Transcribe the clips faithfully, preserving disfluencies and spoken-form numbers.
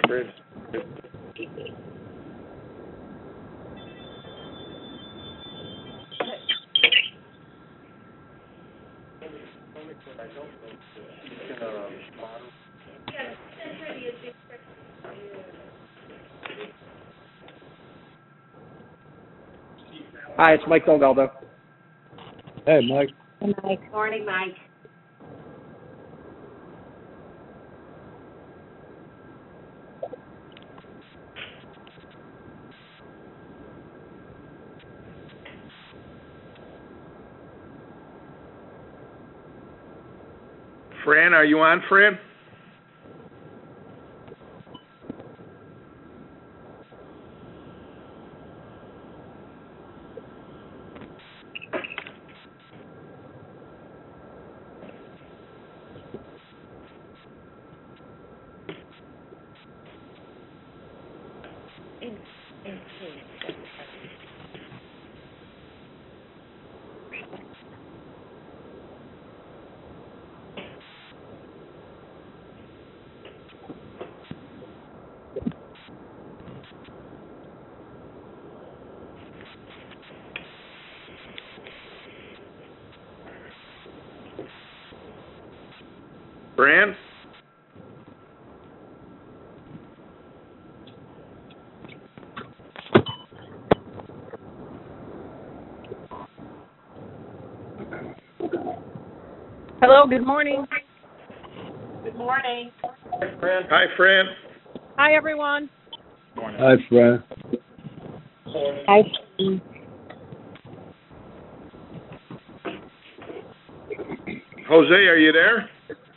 Fran. Hi, it's Mike Delgaldo. Hey, Mike. Hey, Mike. Morning, Mike. Fran, are you on, Fran? Fran? Hello, good morning. Good morning. Fran. Hi, Fran. Hi, everyone. Hi, Fran. Hi. Jose, are you there?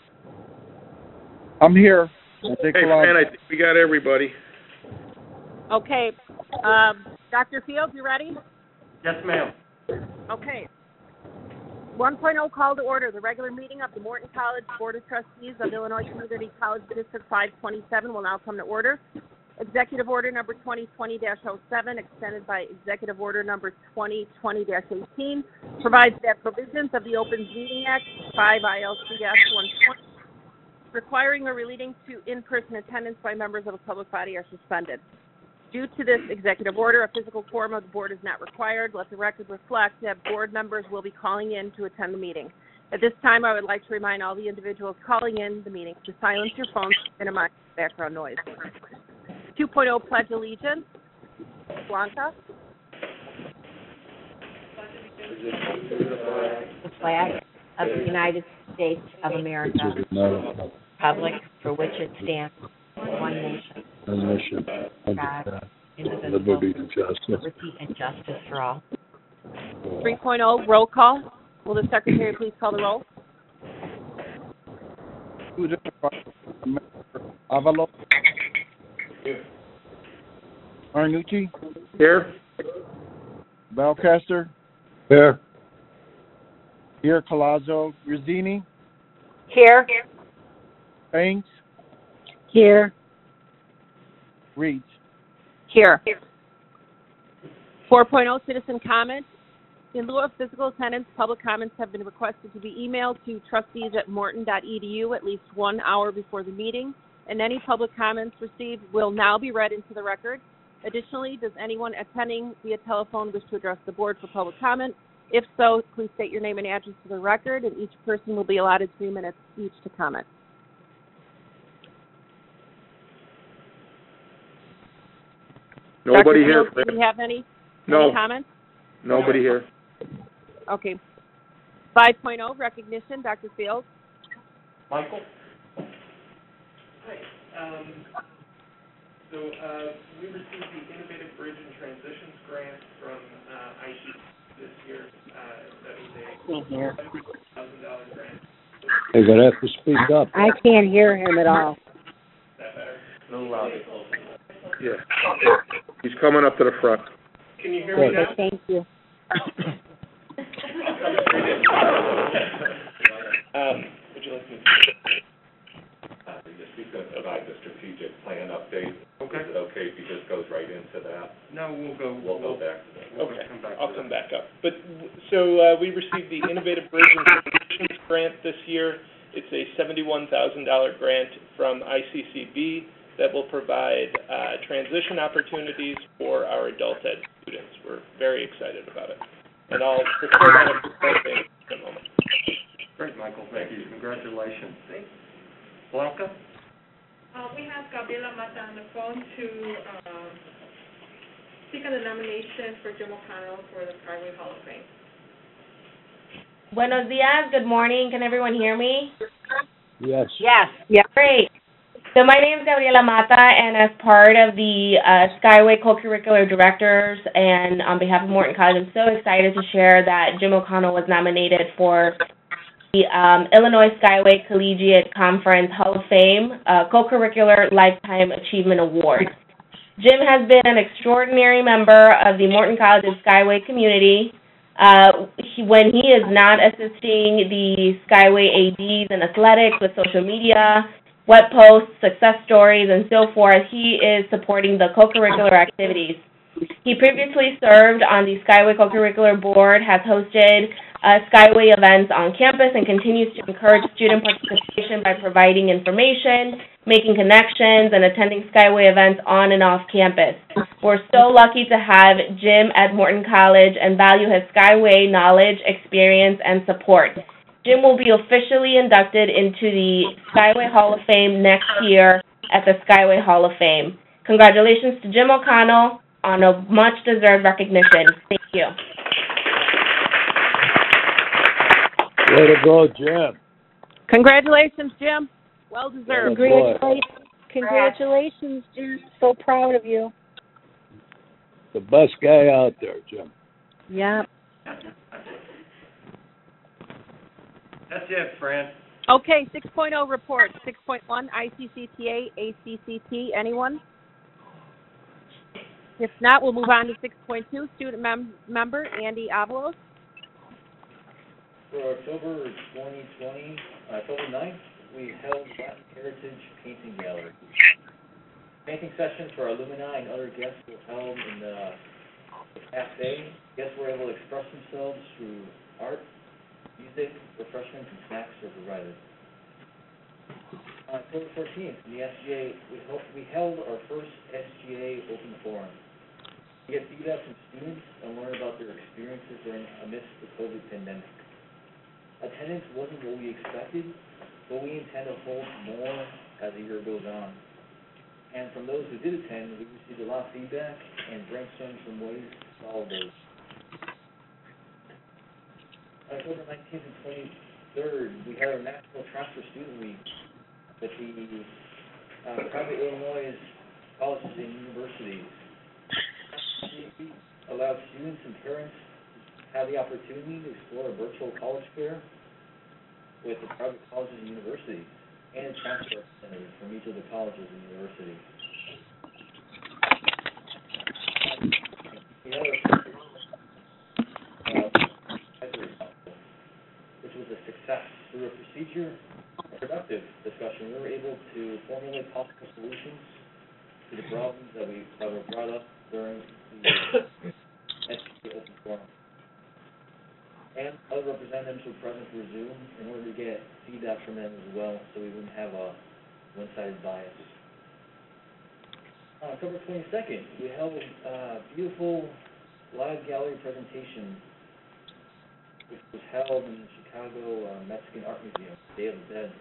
I'm here. I'll take Hey, a lot. Fran, I think we got everybody. Okay. Um, Doctor Fields, you ready? Yes, ma'am. Okay. one point oh call to order. The regular meeting of the Morton College Board of Trustees of Illinois Community College District five twenty-seven will now come to order. Executive Order number twenty twenty dash oh seven, extended by Executive Order number twenty twenty dash eighteen, provides that provisions of the Open Meeting Act five I L C S one twenty requiring or relating to in-person attendance by members of a public body are suspended. Due to this executive order, a physical quorum of the board is not required. Let the record reflect that board members will be calling in to attend the meeting. At this time, I would like to remind all the individuals calling in the meeting to silence your phones to minimize background noise. two point oh Pledge Allegiance. Blanca. The flag of the United States of America, republic for which it stands, one nation, Mission. God, indivisible, Liberty and justice. liberty and justice for all. three point oh Roll call. Will the secretary please call the roll? Avalo. Arnucci. Here? Belcaster. Here. Here, Colazzo. Rizzini. Here. Banks. Here. Reed. Here. four point oh Citizen comments. In lieu of physical attendance, public comments have been requested to be emailed to trustees at morton dot e d u at least one hour before the meeting, and any public comments received will now be read into the record. Additionally, does anyone attending via telephone wish to address the board for public comment? If so, please state your name and address for the record, and each person will be allotted three minutes each to comment. Nobody Doctor here, Fields, do Fran. we have any, No. any comments? Nobody here. Okay. five point oh recognition. Doctor Fields. Michael? Hi. Um, so uh, we received the Innovative Bridge and Transitions Grant from uh, I C this year. Uh, that was a Can't hear. seventy thousand dollars grant. You're going to have to speak up. I can't hear him at all. Is that better? A little louder. Yeah. He's coming up to the front. Can you hear me now? Okay, thank you. Um, would you like me to? Uh, Just speak about the strategic plan update. Okay. Is it okay if he just goes right into that? No, we'll go. We'll go back to that. We'll Okay, come back to I'll that. come back up. But, w- so, uh, we received the Innovative Bridge and Transitions Grant this year. It's a seventy-one thousand dollars grant from I C C B that will provide uh, transition opportunities for our adult ed students. We're very excited about it. And I'll report on a few more things in a moment. Great, Michael, thank you. Congratulations. Blanca? Uh, we have Gabriela Mata on the phone to, um, speak on the nomination for Jim O'Connell for the Skyway Hall of Fame. Buenos dias, good morning. Can everyone hear me? Yes. Yes. Yeah. Great. So my name is Gabriela Mata, and as part of the uh, Skyway Co-Curricular Directors and on behalf of Morton College, I'm so excited to share that Jim O'Connell was nominated for the um, Illinois Skyway Collegiate Conference Hall of Fame uh, Co-Curricular Lifetime Achievement Award. Jim has been an extraordinary member of the Morton College Skyway community. Uh, he, when he is not assisting the Skyway A Ds in athletics with social media, web posts, success stories, and so forth, he is supporting the co-curricular activities. He previously served on the Skyway Co-Curricular Board, has hosted uh, Skyway events on campus, and continues to encourage student participation by providing information, making connections, and attending Skyway events on and off campus. We're so lucky to have Jim at Morton College and value his Skyway knowledge, experience, and support. Jim will be officially inducted into the Skyway Hall of Fame next year at the Skyway Hall of Fame. Congratulations to Jim O'Connell on a much-deserved recognition. Thank you. Way to go, Jim. Congratulations, Jim. Well deserved. Congratulations. Congratulations, Jim. So proud of you. The best guy out there, Jim. Yeah. That's it, Fran. Okay, six point oh report. six point one, I C C T A, A C C T. Anyone? If not, we'll move on to six point two, student mem- member Andy Avalos. For October twenty twenty, October ninth, we held Latin Heritage Painting Gallery. Painting sessions for our alumni and other guests were held in the, the cafe. Guests were able to express themselves through art, music, refreshments, and snacks are provided. On October fourteenth, in the S G A, we held, we held our first S G A Open Forum. We get feedback from students and learn about their experiences during amidst the COVID pandemic. Attendance wasn't what we expected, but we intend to hold more as the year goes on. And from those who did attend, we received a lot of feedback and brainstormed some ways to solve those. October nineteenth and twenty-third, we had our National Transfer Student Week with the uh, private Illinois colleges and universities. We allowed students and parents to have the opportunity to explore a virtual college fair with the private colleges and universities and transfer representatives from each of the colleges and universities. We had our which was a success. Through a procedure, a productive discussion, we were able to formulate possible solutions to the problems that we that were brought up during the S G A Open Forum. And other representatives were present through Zoom in order to get feedback from them as well, so we wouldn't have a one-sided bias. On October twenty-second, we held a beautiful live gallery presentation which was held in the Chicago uh, Mexican Art Museum, Day of the Dead.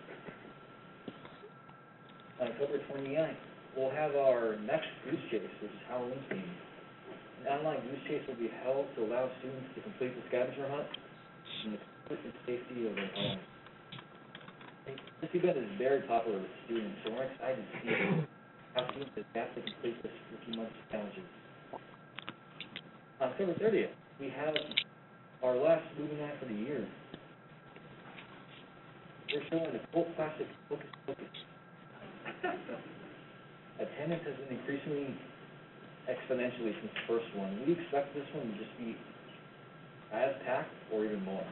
On October twenty-ninth, we'll have our next Goose Chase, which is Halloween themed. An online Goose Chase will be held to allow students to complete the scavenger hunt in the comfort and safety of their home. This event is very popular with students, so we're excited to see how students adapt to complete this Spooky Month challenges. On October thirtieth, we have our last movie night for the year. We're showing the cult classic Hocus Pocus. Attendance has been increasingly exponentially since the first one. We expect this one to just be as packed or even more.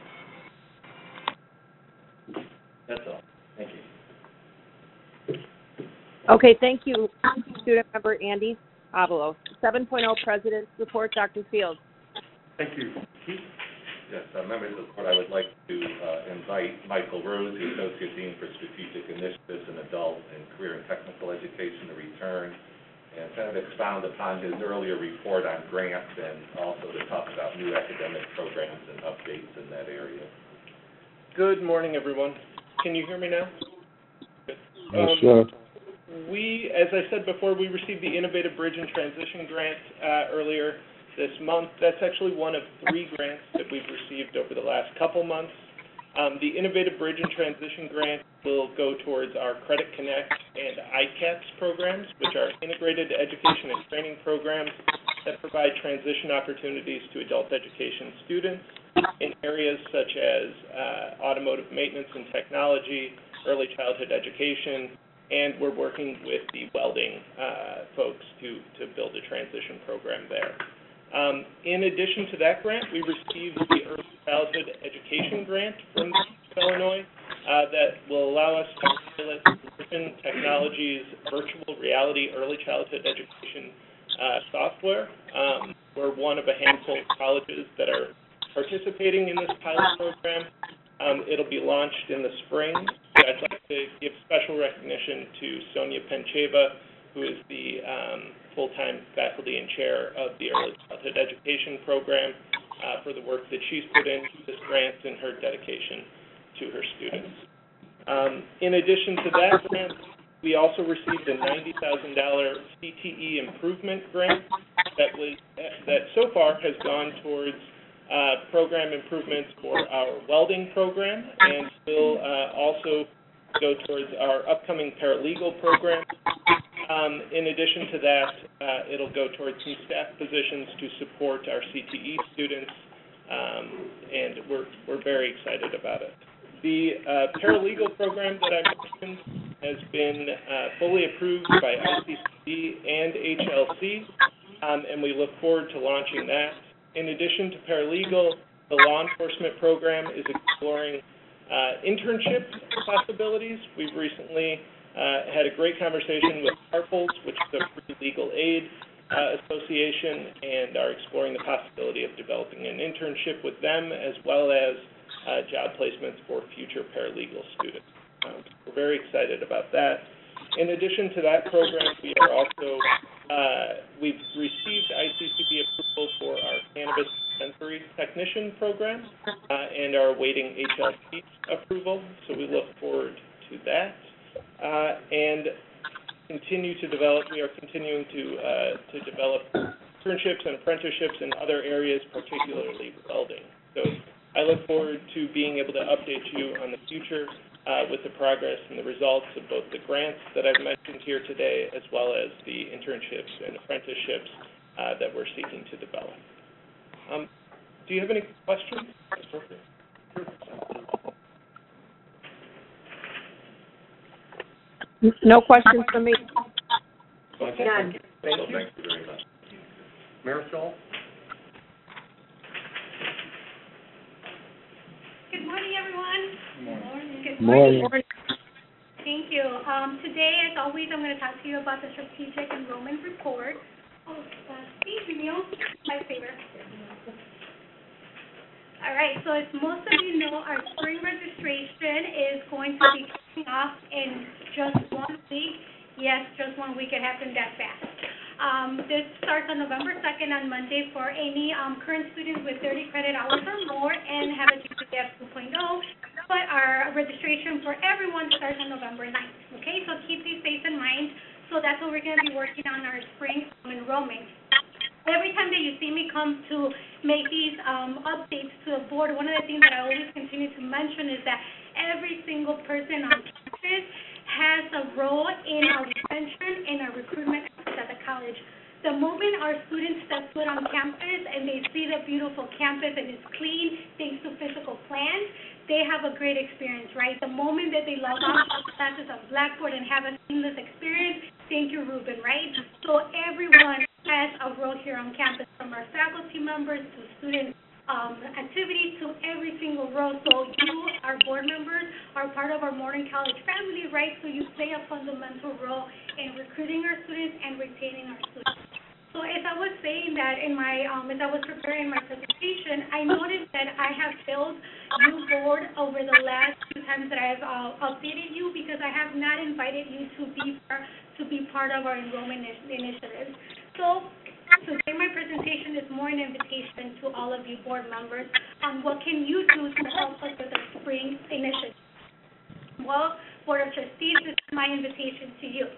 That's all. Thank you. Okay, thank you, student member Andy Avalos. seven point oh President's Report, Doctor Fields. Thank you. Keith? Yes, uh, members of the board, I would like to uh, invite Michael Rose, the Associate Dean for Strategic Initiatives in Adult and Career and Technical Education, to return and kind of expound upon his earlier report on grants and also to talk about new academic programs and updates in that area. Good morning, everyone. Can you hear me now? Good. Yes, Um, sir. We, as I said before, we received the Innovative Bridge and Transition Grant uh, earlier this month. That's actually one of three grants that we've received over the last couple months. Um, the Innovative Bridge and Transition Grant will go towards our Credit Connect and I CAPS programs, which are integrated education and training programs that provide transition opportunities to adult education students in areas such as uh, automotive maintenance and technology, early childhood education, and we're working with the welding uh, folks to, to build a transition program there. Um, in addition to that grant, we received the Early Childhood Education Grant from Illinois uh, that will allow us to pilot Vision Technologies virtual reality early childhood education uh, software. Um, we're one of a handful of colleges that are participating in this pilot program. Um, it'll be launched in the spring. I'd like to give special recognition to Sonia Pencheva, who is the um, full-time faculty and chair of the Early Childhood Education Program, uh, for the work that she's put into this grant and her dedication to her students. Um, in addition to that grant, we also received a ninety thousand dollars C T E improvement grant that was that so far has gone towards uh, program improvements for our welding program and will uh, also go towards our upcoming paralegal program. Um, in addition to that, uh, it'll go towards some staff positions to support our C T E students, um, and we're, we're very excited about it. The uh, paralegal program that I mentioned has been uh, fully approved by I C C D and H L C, um, and we look forward to launching that. In addition to paralegal, the law enforcement program is exploring uh, internship possibilities. We've recently uh, had a great conversation with ARPLS, which is a free legal aid uh, association, and are exploring the possibility of developing an internship with them as well as uh, job placements for future paralegal students. Um, we're very excited about that. In addition to that program, we are also, uh, we've received I C C D approval for our cannabis dispensary technician program uh, and are awaiting H L C approval, so we look forward to that. Uh, and continue to develop, we are continuing to, uh, to develop internships and apprenticeships in other areas, particularly welding. So I look forward to being able to update you on the future uh, with the progress and the results of both the grants that I've mentioned here today, as well as the internships and apprenticeships uh, that we're seeking to develop. Um, do you have any questions? No questions from me. None. None. Thank So you. thank you very much. Marisol? Good morning, everyone. Good Morning. morning. Thank you. Um, today, as always, I'm going to talk to you about the strategic enrollment report. Oh, uh, thank you, Neil. My favorite. All right, so as most of you know, our spring registration is going to be kicking off in just one week. Yes, just one week. It happened that fast. Um, this starts on November second on Monday for any um, current students with thirty credit hours or more and have a G P A of two point oh. But our registration for everyone starts on November ninth. Okay, so keep these dates in mind. So that's what we're going to be working on our spring enrollment. Every time that you see me come to make these um, updates to the board, one of the things that I always continue to mention is that every single person on campus has a role in our retention and our recruitment efforts at the college. The moment our students step foot on campus and they see the beautiful campus and it's clean thanks to physical plans, they have a great experience, right? The moment that they log on to the classes on Blackboard and have a seamless experience, thank you, Ruben, right? So everyone has a role here on campus, from our faculty members to student um, activities to every single role. So you, our board members, are part of our Morton College family, right? So you play a fundamental role in recruiting our students and retaining our students. So as I was saying that in my, um, as I was preparing my presentation, I noticed that I have failed you board over the last few times that I've uh, updated you because I have not invited you to be par- to be part of our enrollment initi- initiative. So today my presentation is more an invitation to all of you board members on what can you do to help us with the spring initiative. Well, Board of Trustees, this is my invitation to you.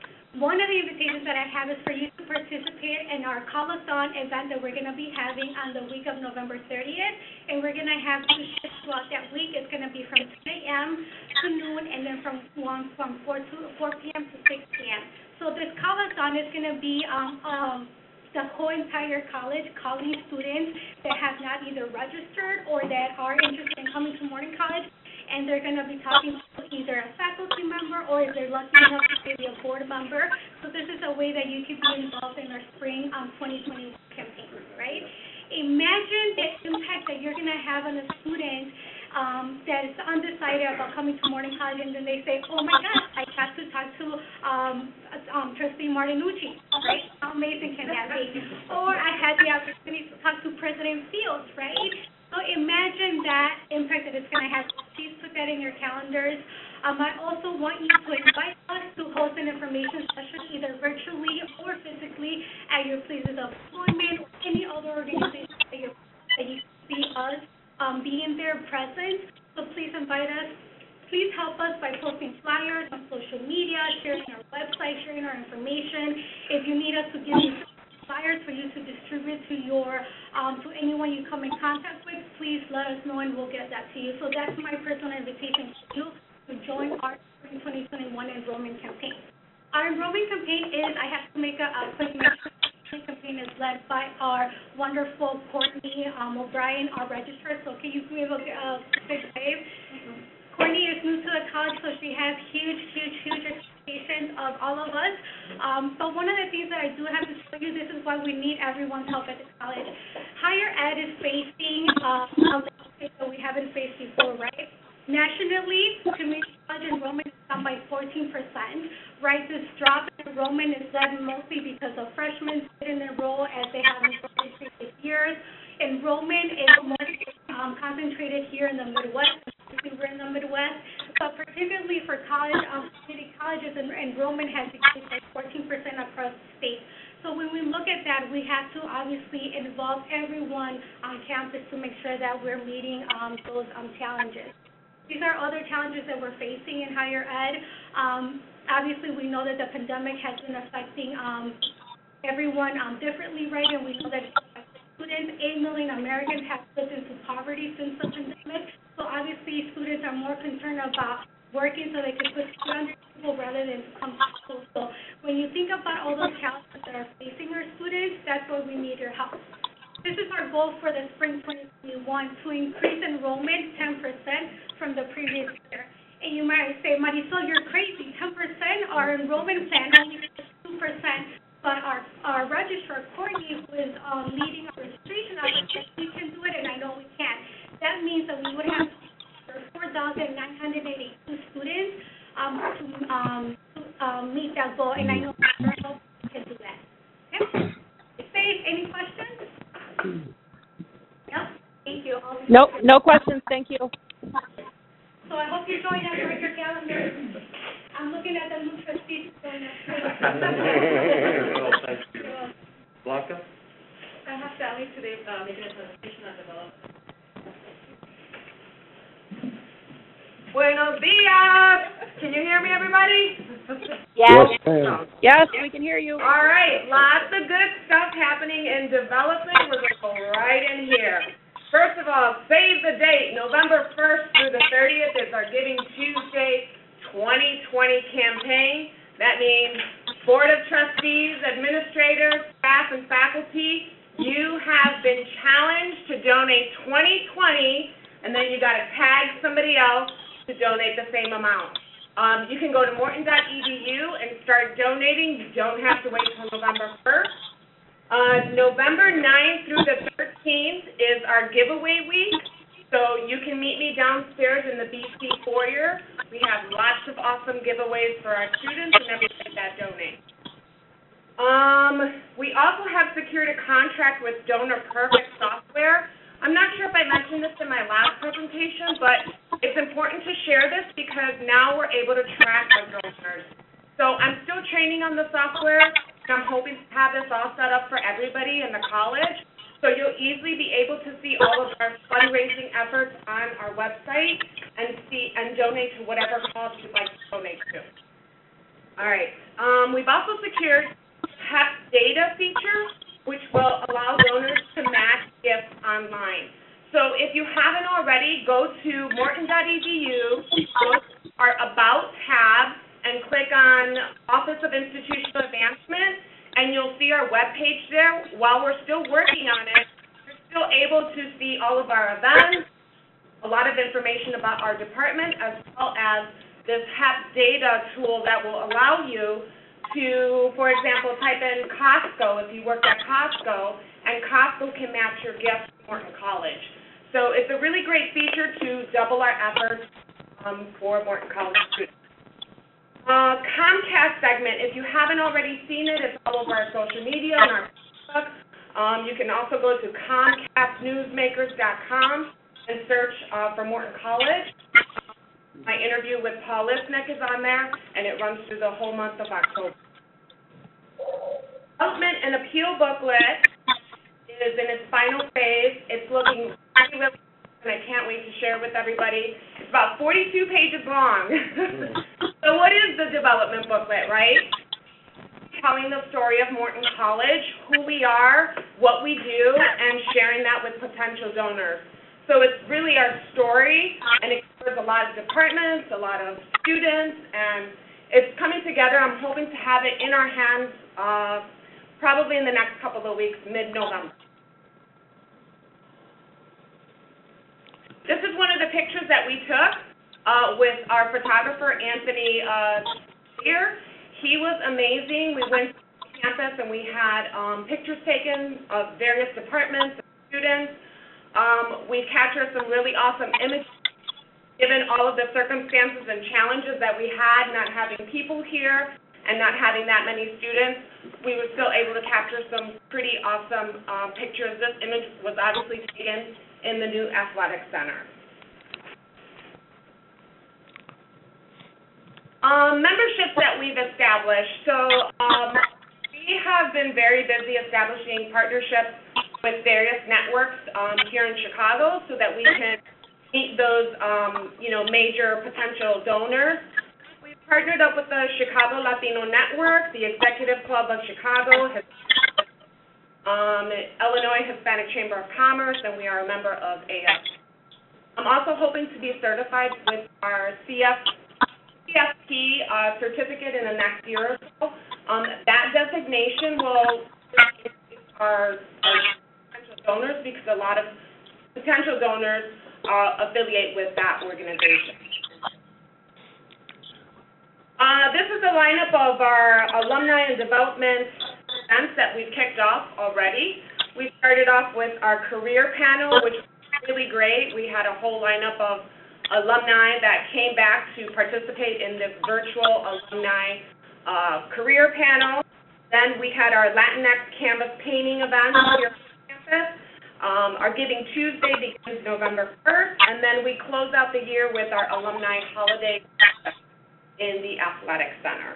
One of the invitations that I have is for you to participate in our Call-a-thon event that we're going to be having on the week of November thirtieth, and we're going to have two shifts throughout that week. It's going to be from ten a.m. to noon, and then from one from four to four p.m. to six p.m. So this Call-a-thon is going to be um, um, the whole entire college calling students that have not either registered or that are interested in coming to Morton College, and they're going to be talking to either a faculty member or if they're lucky enough to be a board member. So this is a way that you can be involved in our spring um, twenty twenty campaign, right? Imagine the impact that you're going to have on a student um, that is undecided about coming to Morton College, and then they say, oh my God, I got to talk to um, um, Trustee Martinucci, right? How amazing can that be? Or I had the opportunity to talk to President Fields, right? So imagine that impact that it's going to have. Please put that in your calendars. Um, I also want you to invite us to host an information session either virtually or physically at your places of employment or any other organization that, you're, that you see us um, being there present. So please invite us. Please help us by posting flyers on social media, sharing our website, sharing our information. If you need us to give you flyers for you to distribute to your um, to anyone you come in contact with, please let us know and we'll get that to you. So that's my personal invitation to you to join our Spring twenty twenty-one enrollment campaign. Our enrollment campaign is, I have to make a, a quick mention, the campaign is led by our wonderful Courtney um, O'Brien, our registrar. So can you give a uh, big wave? Mm-hmm. Courtney is new to the college, so she has huge, huge, huge expectations of all of us. Um, but one of the things that I do have to tell you, this is why we need everyone's help at the college. Higher ed is facing uh, a landscape that we haven't faced before, right? Nationally, community college enrollment is down by fourteen percent, right? This drop in enrollment is led mostly because of freshmen didn't enroll as they have enrolled in previous years. Enrollment is more um, concentrated here in the Midwest. We're in the Midwest, but particularly for college, um, community colleges, en- enrollment has decreased by fourteen percent across the state. So when we look at that, we have to obviously involve everyone on campus to make sure that we're meeting um, those um, challenges. These are other challenges that we're facing in higher ed. Um, obviously, we know that the pandemic has been affecting um, everyone um, differently, right? And we know that students, eight million Americans have slipped into poverty since the pandemic. So obviously, students are more concerned about working so they can put food on their table rather than to come to school. So when you think about all those challenges that are facing our students, that's where we need your help. This is our goal for the spring twenty twenty-one, to increase enrollment ten percent from the previous year. And you might say, Marisol, you're crazy, ten percent, our enrollment plan only is two percent. But our, our registrar, Courtney, who is um, leading our registration effort, we can do it, and I know we can. That means that we would have four thousand nine hundred eighty-two students um, to, um, to um, meet that goal, and I know we can do that. Okay? Faith, any questions? No? Thank you. I'll Nope, no questions, thank you. So I hope you join us on your calendar. I'm looking at the new trustees going up. Thank you. Blanca? I have Sally today uh, making a presentation on development. Buenos dias! Can you hear me, everybody? Yes. Yes, ma'am. Yes, we can hear you. All right, lots of good stuff happening in development. We're going to go right in here. First of all, save the date. November first through the thirtieth is our Giving Tuesday twenty twenty campaign. That means Board of Trustees, administrators, staff, and faculty, you have been challenged to donate twenty twenty, and then you got to tag somebody else to donate the same amount. Um, you can go to morton dot e d u and start donating. You don't have to wait until November first. Uh, November ninth through the thirteenth is our giveaway week, so you can meet me downstairs in the B C foyer. We have lots of awesome giveaways for our students and everybody that donates. Um, we also have secured a contract with Donor Perfect Software. I'm not sure if I mentioned this in my last presentation, but it's important to share this because now we're able to track our donors. So I'm still training on the software, and I'm hoping to have this all set up for everybody in the college. So you'll easily be able to see all of our fundraising efforts on our website and see and donate to whatever cause you'd like to donate to. All right. Um, we've also secured H E P data feature, which will allow donors to match gifts online. So if you haven't already, go to morton dot e d u, go to our About tab, and click on Office of Institutional Advancement, and you'll see our webpage there. While we're still working on it, you're still able to see all of our events, a lot of information about our department, as well as this H E P data tool that will allow you to, for example, type in Costco if you work at Costco, and Costco can match your gift to Morton College. So it's a really great feature to double our efforts um, for Morton College students. Uh, Comcast segment, if you haven't already seen it, it's all over our social media and our Facebook. Um, you can also go to comcast newsmakers dot com and search uh, for Morton College. My interview with Paul Lipnick is on there, and it runs through the whole month of October. Development and appeal booklet is in its final phase. It's looking really, really good, and I can't wait to share with everybody. It's about forty-two pages long. So what is the development booklet, right? Telling the story of Morton College, who we are, what we do, and sharing that with potential donors. So it's really our story, and it covers a lot of departments, a lot of students, and it's coming together. I'm hoping to have it in our hands uh, probably in the next couple of weeks, mid-November. This is one of the pictures that we took uh, with our photographer, Anthony uh, here. He was amazing. We went to campus and we had um, pictures taken of various departments and students. Um, we captured some really awesome images, given all of the circumstances and challenges that we had, not having people here and not having that many students. We were still able to capture some pretty awesome uh, pictures. This image was obviously taken in the new athletic center. Um, memberships that we've established. So um, we have been very busy establishing partnerships with various networks um, here in Chicago so that we can meet those, um, you know, major potential donors. We've partnered up with the Chicago Latino Network, the Executive Club of Chicago, um, Illinois Hispanic Chamber of Commerce, and we are a member of A F. I'm also hoping to be certified with our C F P uh, certificate in the next year or so. Um, that designation will our, our potential donors because a lot of potential donors uh, affiliate with that organization. Uh, this is a lineup of our alumni and development events that we've kicked off already. We started off with our career panel, which was really great. We had a whole lineup of alumni that came back to participate in the virtual alumni uh, career panel. Then we had our Latinx canvas painting event here on campus. Um, our Giving Tuesday begins November first, and then we close out the year with our alumni holiday in the athletic center.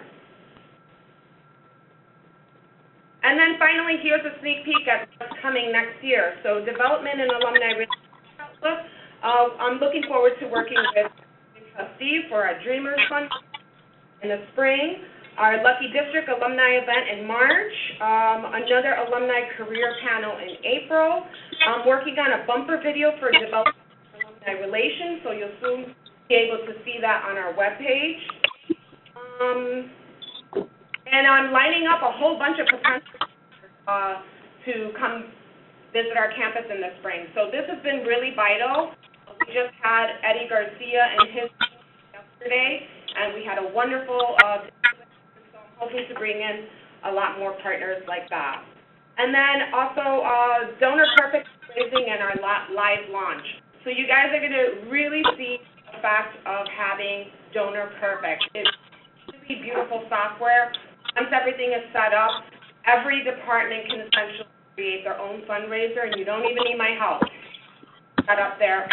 And then finally, here's a sneak peek at what's coming next year. So development and alumni outlook. Uh, I'm looking forward to working with the trustee for our Dreamers Fund in the spring, our Lucky District alumni event in March, um, another alumni career panel in April. I'm working on a bumper video for development and alumni relations, so you'll soon be able to see that on our webpage. Um, and I'm lining up a whole bunch of potential uh, to come visit our campus in the spring. So this has been really vital. We just had Eddie Garcia and his team yesterday, and we had a wonderful, uh, so I'm hoping to bring in a lot more partners like that. And then also uh, Donor Perfect raising and our live launch. So you guys are going to really see the fact of having Donor Perfect. It's really beautiful software. Once everything is set up, every department can essentially create their own fundraiser, and you don't even need my help. Got up there.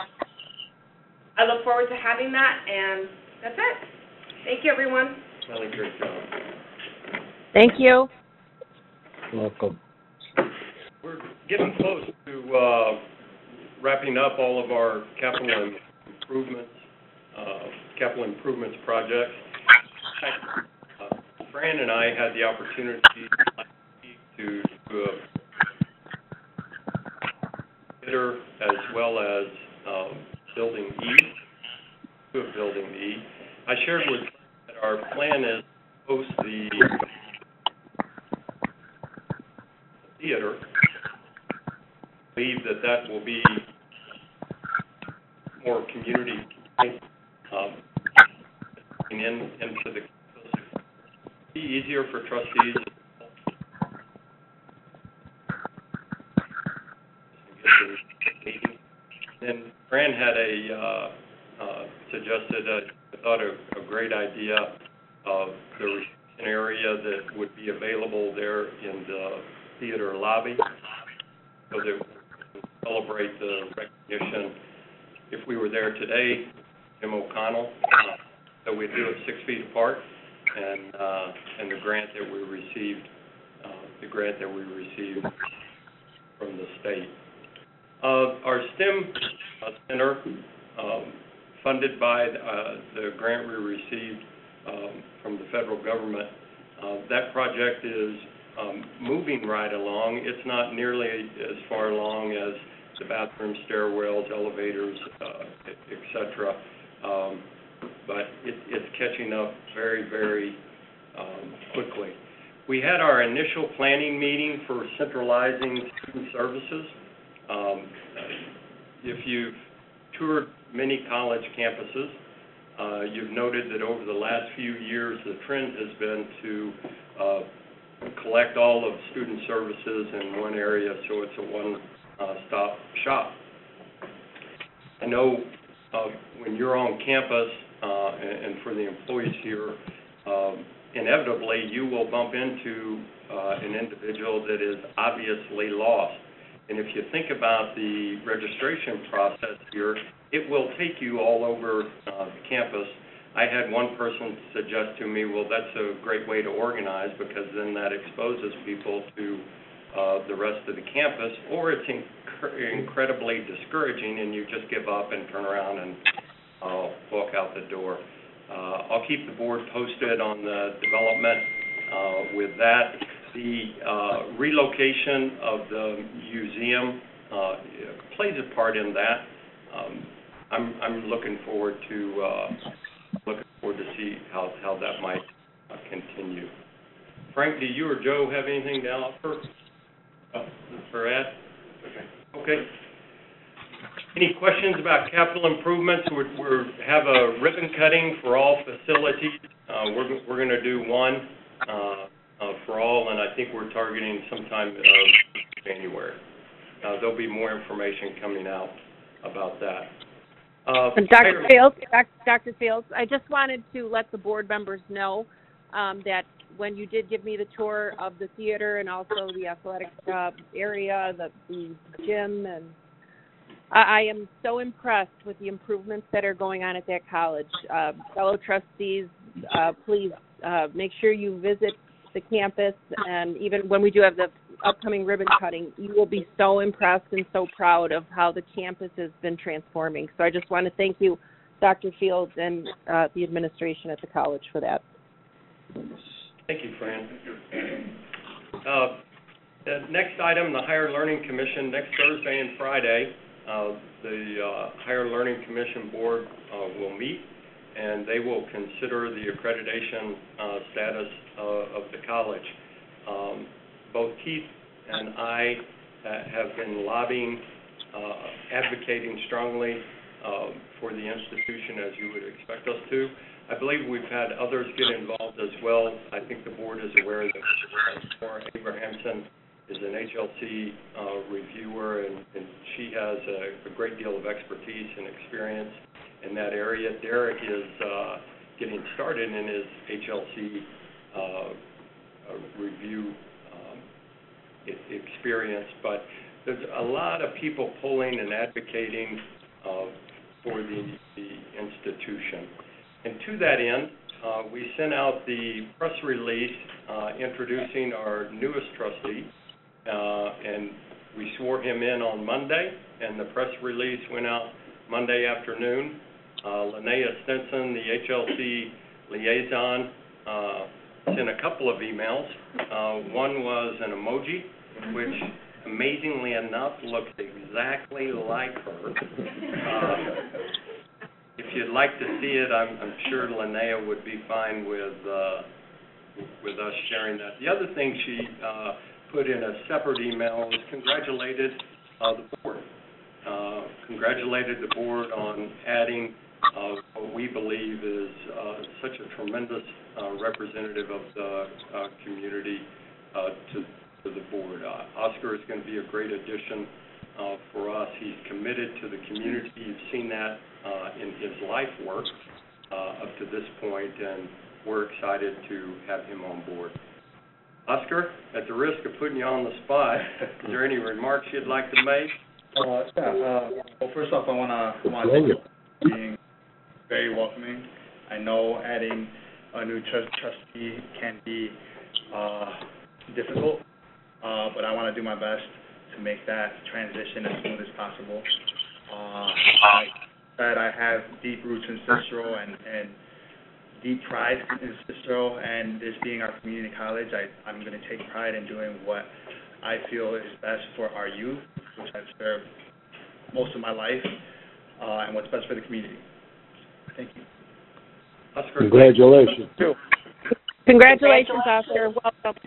I look forward to having that, and that's it. Thank you, everyone. Really great job. Thank you. Welcome. We're getting close to uh, wrapping up all of our capital improvements, uh, capital improvements projects. Uh, Fran and I had the opportunity last week to do a bidder as well as um, Building E, to a Building E. I shared with Fran that our plan is to host the theater. I believe that that will be more community um, in into the be easier for trustees and Fran had a uh, uh, suggested a, I thought a, a great idea of the reception area that would be available there in the theater lobby so that we can celebrate the recognition. If we were there today, Jim O'Connell, uh, so we'd do it six feet apart, and uh, and the grant that we received, uh, the grant that we received from the state. Uh, our STEM uh, center, um, funded by uh, the grant we received um, from the federal government, uh, that project is um, moving right along. It's not nearly as far along as the bathroom, stairwells, elevators, uh, et cetera. Um, but it, it's catching up very, very um, quickly. We had our initial planning meeting for centralizing student services. Um, if you've toured many college campuses, uh, you've noted that over the last few years the trend has been to uh, collect all of student services in one area so it's a one Uh, stop shop. I know uh, when you're on campus uh, and, and for the employees here, um, inevitably you will bump into uh, an individual that is obviously lost. And if you think about the registration process here, it will take you all over uh, the campus. I had one person suggest to me, well, that's a great way to organize because then that exposes people to Uh, the rest of the campus, or it's inc- incredibly discouraging and you just give up and turn around and uh, walk out the door. Uh, I'll keep the board posted on the development uh, with that. The uh, relocation of the museum uh, plays a part in that. Um, I'm, I'm looking forward to uh, looking forward to see how, how that might uh, continue. Frank, do you or Joe have anything to offer? Uh, for Ed? Okay. Okay. Any questions about capital improvements? We're, we're have a ribbon cutting for all facilities. Uh, we're we're going to do one uh, uh, for all, and I think we're targeting sometime uh, January. Uh, there'll be more information coming out about that. Uh, Doctor Fields, Doctor Fields, I just wanted to let the board members know um, that when you did give me the tour of the theater and also the athletic uh, area, the, the gym, and I, I am so impressed with the improvements that are going on at that college. Uh, fellow trustees, uh, please uh, make sure you visit the campus, and even when we do have the upcoming ribbon cutting, you will be so impressed and so proud of how the campus has been transforming. So I just want to thank you, Doctor Fields, and uh, the administration at the college for that. Thank you, Fran. Uh, the next item, the Higher Learning Commission, next Thursday and Friday, uh, the uh, Higher Learning Commission Board uh, will meet, and they will consider the accreditation uh, status uh, of the college. Um, both Keith and I uh, have been lobbying, uh, advocating strongly uh, for the institution, as you would expect us to. I believe we've had others get involved as well. I think the board is aware that Laura Abrahamson is an H L C uh, reviewer, and, and she has a, a great deal of expertise and experience in that area. Derek is uh, getting started in his H L C uh, uh, review e- experienced, but there's a lot of people pulling and advocating uh, for the, the institution. And to that end, uh, we sent out the press release uh, introducing our newest trustee, uh, and we swore him in on Monday, and the press release went out Monday afternoon. Uh, Linnea Stinson, the H L C liaison, uh, sent a couple of emails. Uh, one was an emoji, which amazingly enough looked exactly like her. Uh, if you'd like to see it, I'm, I'm sure Linnea would be fine with uh, with us sharing that. The other thing she uh, put in a separate email was congratulated uh, the board. Uh, congratulated the board on adding uh, what we believe is uh, such a tremendous uh, representative of the uh, community uh, to, to the board. Uh, Oscar is going to be a great addition uh, for us. He's committed to the community. You've seen that uh, in his life work uh, up to this point, and we're excited to have him on board. Oscar, at the risk of putting you on the spot, is there any remarks you'd like to make? Uh, yeah, uh, well, first off, I want to want to thank you for being very welcoming. I know adding a new trust trustee can be uh, difficult, uh, but I want to do my best to make that transition as smooth as possible. Uh, I said I have deep roots in Cicero and, and deep pride in Cicero, and this being our community college, I, I'm going to take pride in doing what I feel is best for our youth, which I've served most of my life, uh, and what's best for the community. Thank you. Oscar, Congratulations. Congratulations, Oscar. Welcome.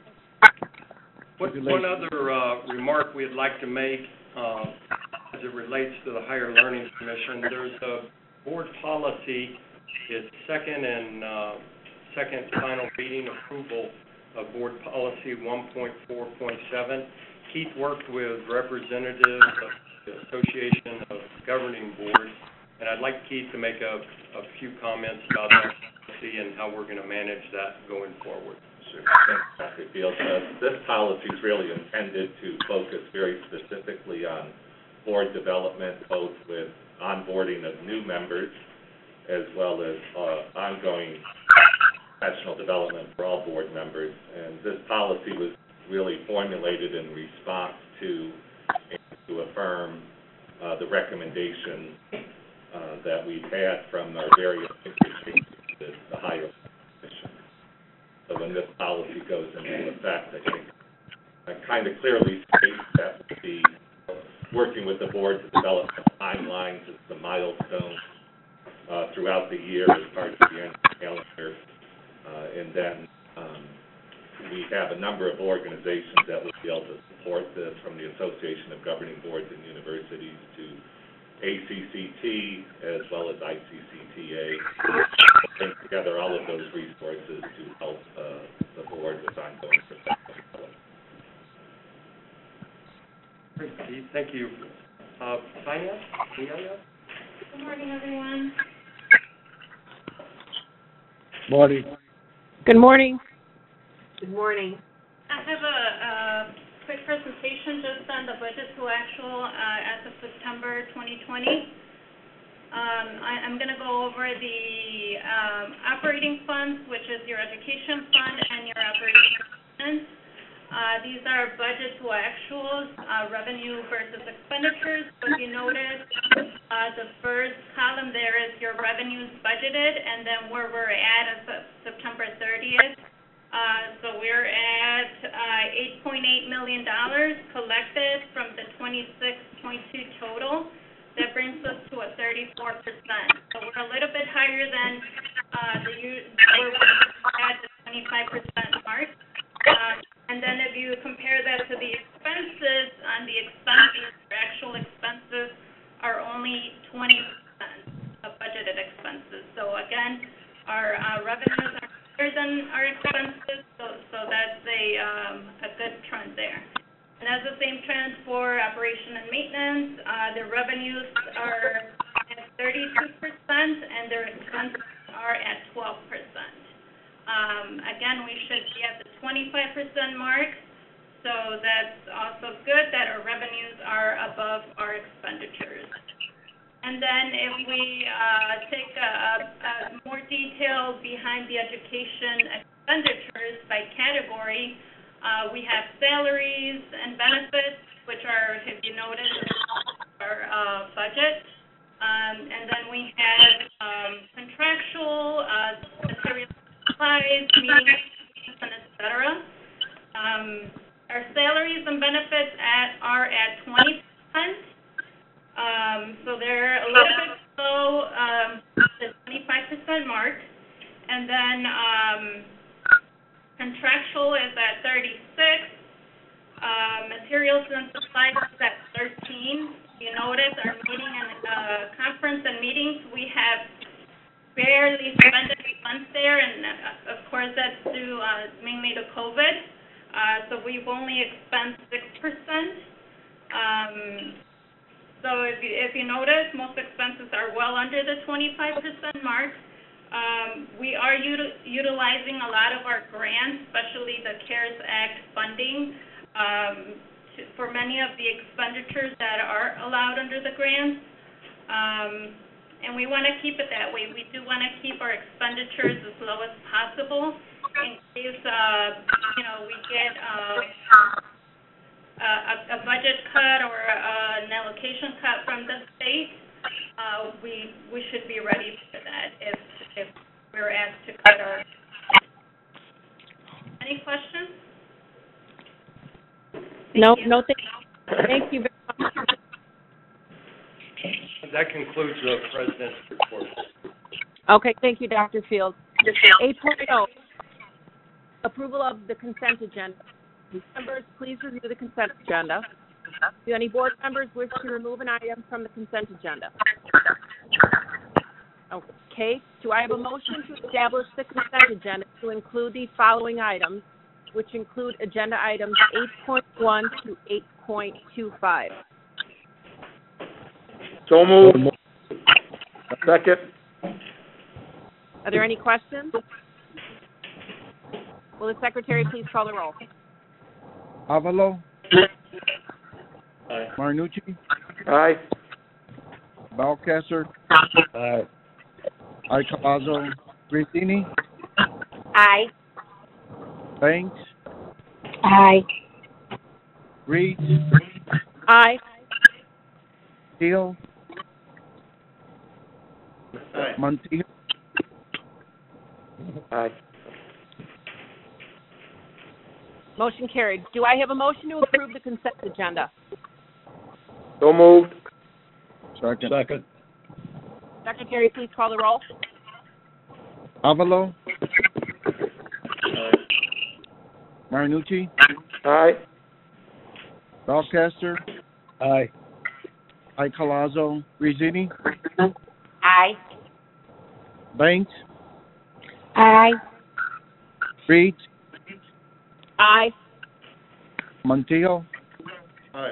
One, one other uh, remark we'd like to make uh, as it relates to the Higher Learning Commission. There's a board policy, its second and uh, second final reading approval of board policy one point four point seven. Keith worked with representatives of the Association of Governing Boards, and I'd like Keith to make a, a few comments about that policy and how we're going to manage that going forward. Sure. Thanks, Doctor Fields. Uh, this policy is really intended to focus very specifically on board development, both with onboarding of new members as well as uh, ongoing professional development for all board members. And this policy was really formulated in response to and to affirm uh, the recommendations uh, that we've had from our various agencies, the higher commission. So when this policy goes into effect, I think I kind of clearly state that we'll be working with the board to develop some timelines and some milestones uh, throughout the year as part of the annual calendar. Uh, and then um, we have a number of organizations that will be able to support this, from the Association of Governing Boards and Universities to A C C T as well as I C C T A. Bring together all of those resources to help uh, the board with ongoing professional development. Great, Keith. Thank you. Uh, Tanya? Tanya? Good morning, everyone. Morning. Good morning. Good morning. I have a, a quick presentation just on the budget to actual uh, as of September twenty twenty. Um, I, I'm going to go over the um, operating funds, which is your education fund and your operating expense. Uh, these are budget to actuals, uh, revenue versus expenditures. So if you notice, uh, the first column there is your revenues budgeted, and then where we're at as of September thirtieth. Uh, so we're at uh, eight point eight million dollars collected from the twenty-six point two total. That brings us to a thirty-four percent. So we're a little bit higher than uh, the where we're at the twenty-five percent mark. Uh, and then if you compare that to the expenses, on the expenses, the actual expenses are only twenty percent of budgeted expenses. So again, our uh, revenues are higher than our expenses, so, so that's a, um, a good trend there. And that's the same trend for operation and maintenance. Uh, their revenues are at thirty-two percent and their expenses are at twelve percent. Um, again, we should be at the twenty-five percent mark so that's also good that our revenues are above our expenditures. And then if we uh, take a, a more detail behind the education expenditures by category, uh, we have salaries and benefits, which are, if you notice, our uh, budget. Um, and then we have um, contractual, uh, material supplies, meetings, and et cetera. Um, our salaries and benefits at, are at twenty percent. Um, so they're a little bit below um, the twenty-five percent mark. And then um, contractual is at thirty-six. Uh, materials and supplies is at thirteen. You notice our meeting and uh, conference and meetings, we have barely spent any funds there, and uh, of course that's due uh, mainly to COVID. Uh, so we've only expensed six percent. Um, so if you, if you notice, most expenses are well under the twenty-five percent mark. Um, we are util- utilizing a lot of our grants, especially the CARES Act funding, um, to, for many of the expenditures that are allowed under the grants. Um, and we want to keep it that way. We do want to keep our expenditures as low as possible in case, uh, you know, we get uh, a, a budget cut or uh, an allocation cut from the state. Uh, we we should be ready for that if if we're asked to cut our. Any questions? No, no, thank you. Thank you very much. That concludes the president's report. Okay, thank you, Doctor Field. eight point oh, approval of the consent agenda. Members, please review the consent agenda. Do any board members wish to remove an item from the consent agenda? Okay, do I have a motion to establish the consent agenda to include the following items, which include agenda items eight point one to eight point two five? So moved. Second. Are there any questions? Will the secretary please call the roll? Avalo, Aye. Marnucci, Aye. Balcasser, Aye. Iacalazzo, Gracini, Aye. Banks, Aye. Reed, Aye. Teal, Aye. Montijo, Aye. Motion carried. Do I have a motion to approve the consent agenda? So moved. Second. Second. Secretary, please call the roll. Avalo, Aye. Marnucci, Aye. Balcasser, Aye. Iacalazzo, Gracini, Aye. Banks, Aye. Reed, Aye. Montijo, Aye.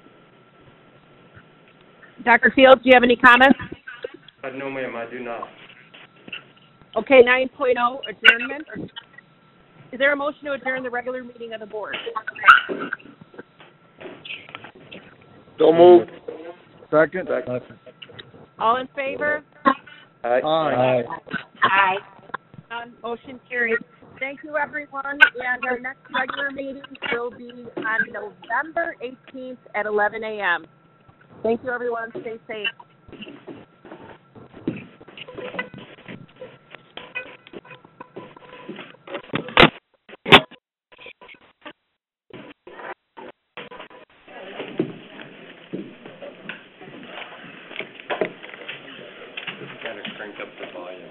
Doctor Fields, do you have any comments? Uh, no, ma'am, I do not. Okay, nine point oh, adjournment. Is there a motion to adjourn the regular meeting of the board? So moved. Second. Second. All in favor? Aye. Aye. Aye. None. Motion carried. Thank you, everyone, and our next regular meeting will be on November eighteenth at eleven a.m. Thank you, everyone. Stay safe. Kind of crank up the volume.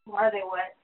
Are they wet?